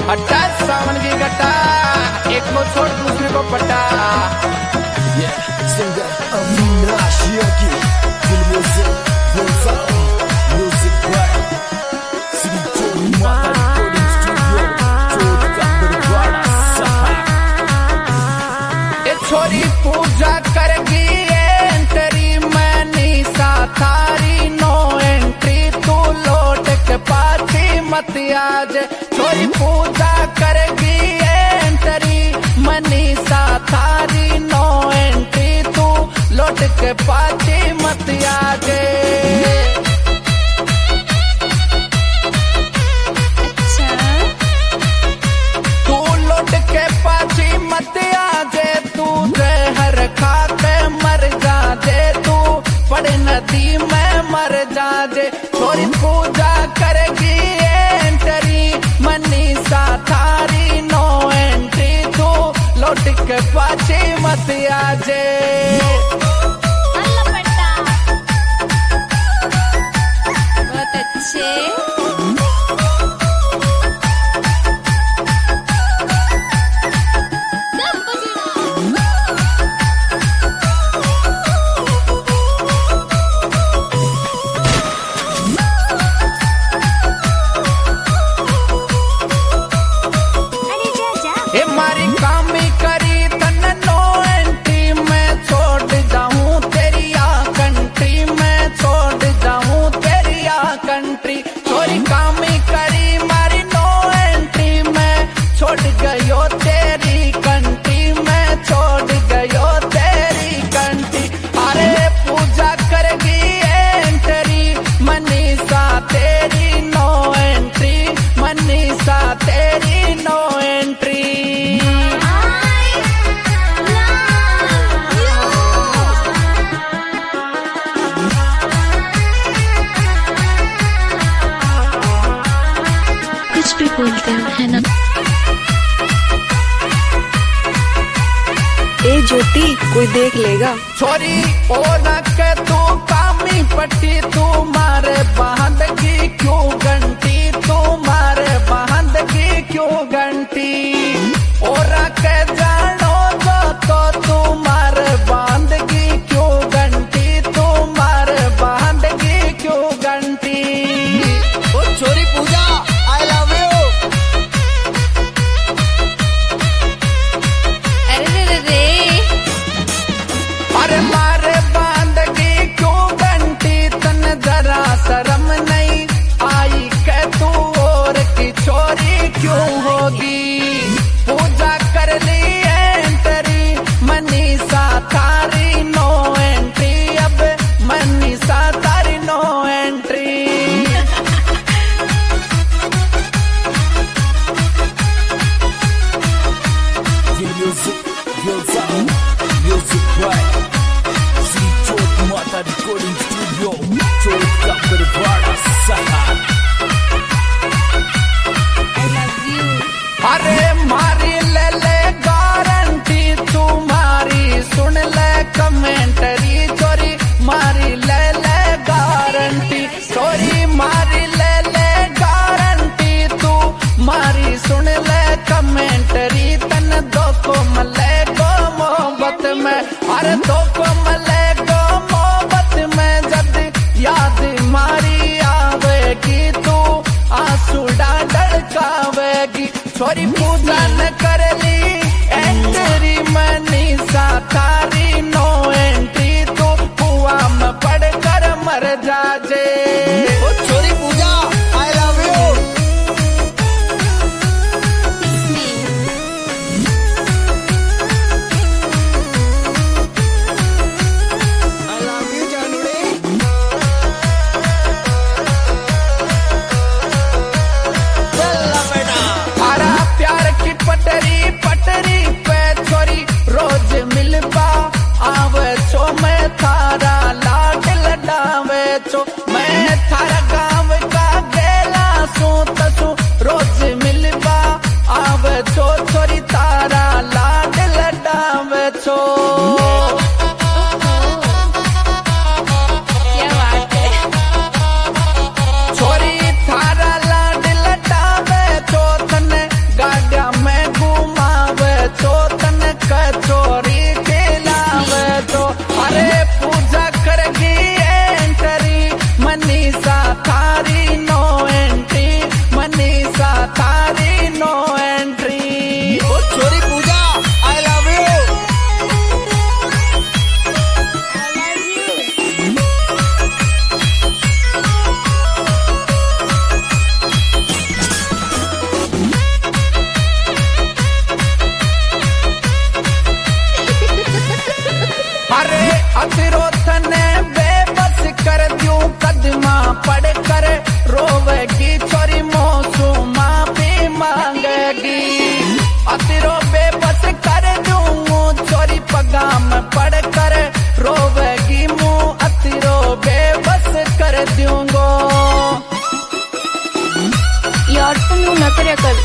अट्टा सावन की गट्टा, एक को छोड़ दूसरे को पट्टा। सिंगर अमीन राशिया की फिल्मों से म्यूजिक बाय श्री चोरी माता रिकॉर्डिंग स्टूडियो, चोट का बरवाड़ा सहा। ए छोरी पूजा करेगी एंट्री, मैनी सा थारी नो एंट्री, तू लौट के पाछी मत आज। छोरी पूजा करेगी एंट्री, मनी सा थारी नो एंट्री, तू लौट के पाछी मत आजे। तू लौट के पाछी मत आजे, तू जहर खा के मर जाजे, तू पड़े नदी में मर जाजे। छोरी पूजा करेगी एंट्री, मनी सा थारी नो एंट्री, तू लौट के पाछी मत आजे। बहुत अच्छे। मारी कामी करी तन नो एंट्री, मैं छोड़ जाऊं तेरी आ कंट्री, मैं छोड़ जाऊं तेरी आ कंट्री। छोरी कामी करी मारी नो एंट्री, मैं छोड़ गयो तेरी कंट्री, मैं छोड़ गयो तेरी कंट्री। अरे पूजा करेगी एंट्री, मनी सा तेरी नो एंट्री, मनी सा तेरी नो एंट्री। कुछ भी बोलते हो है ना। ए ज्योति, कोई देख लेगा। छोरी ओ के तू कामी पट्टी, तू मारे बांधगी क्यों घंटी, तू मारे बांधगी क्यों घंटी। और के जानो तो तू मारे बांधगी क्यों घंटी, तू मारे बांधगी क्यों घंटी। ओ चोरी पूजा, आई लव यू। अरे रे रे अरे मारे बांधगी क्यों घंटी, तन जरा शर्म नहीं आई के तू और की चोरी क्यों होगी। पूजा कर ली एंट्री, मनी सा थारी नो एंट्री, अब मनी सा थारी no entry. Music by Shri Chot Mata recording studio, Chauth ka Barwara सहा। I love you. अरे मारी ले ले गारंटी, तू मारी सुन ले कमेंटरी। चोरी मारी ले ले गारंटी, चोरी मारी ले ले गारंटी, तू मारी सुन ले कमेंटरी। तन दो को मले गो मोहब्बत में, अरे दो को मले गो मोहब्बत में, जब याद मारी आवेगी तू आंसू ढड़कावेगी। छोरी पूजा न कर ली एंट्री, मनी सा थारी नो एंट्री, तू कुआ में पड़ कर मर जाजे। ओ चोरी Pooja, I love you. I love you जानूड़ी। चल बेटा। हरा प्यार की पटरी पटरी पे, छोरी रोज मिलबा आवे छो, मैं थारा लाड लडावे छो, मैं थारा पढ़कर रोवेगी छोरी मौसुमा भी मांगेगी। अतिरो बेबस कर दूंगू छोरी पगाम पढ़कर रोवेगी मुँह अतिरो बेबस कर दूंगो। यार तुम यूं न करे कर।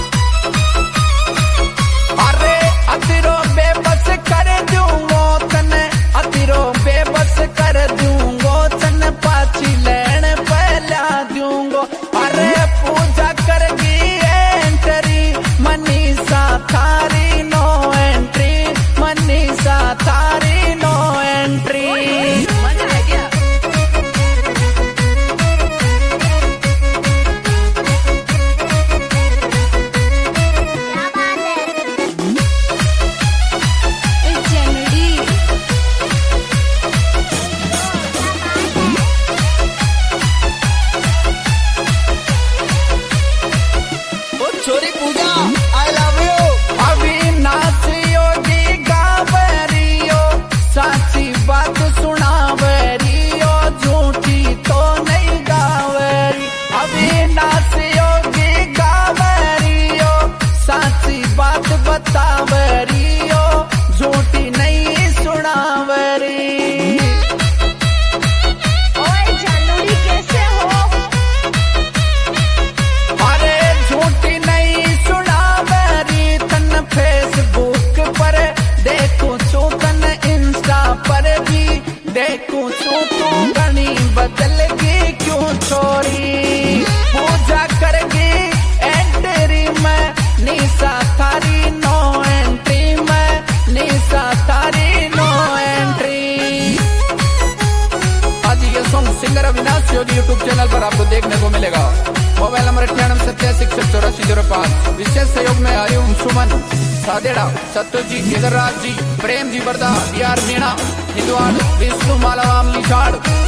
अरे अतिरो बेबस कर दूंगो तने अतिरो बेबस कर दूंगो तन पाची लेन पहला दूंगो। अरे पूजा करगी एंट्री मनीषा थारी नो एंट्री मनीषा थारी नो एंट्री। छोरी Pooja I love you. Avinash Yogi गावरियो साची बात सुनावरियो झूठी तो नहीं गावरी। अविनाश योगी गावरियो साची बात बतावरियो झूठी नहीं सुनावरी। ओए जानूरी कैसे हो? अरे झूठी नहीं सुनावरी तन फेसबुक पर देखूं छू तन इंस्टा पर भी देखूं छू तू घनी बदल गई क्यों छोरी। पूजा करगी एंट्री में निशा थारी नो एंट्री में निशा थारी नो एंट्री। आज ये song singer Avinash Yogi YouTube channel पर आपको देखने को मिलेगा। Mobile number 9876648405। विशेष सहयोग में हरिओम सुमन सादेड़ा सत्यजी केदारराज जी प्रेम जी बरदा डी आर मीणा हिंदुआन विष्णु मालावाम लिछाड़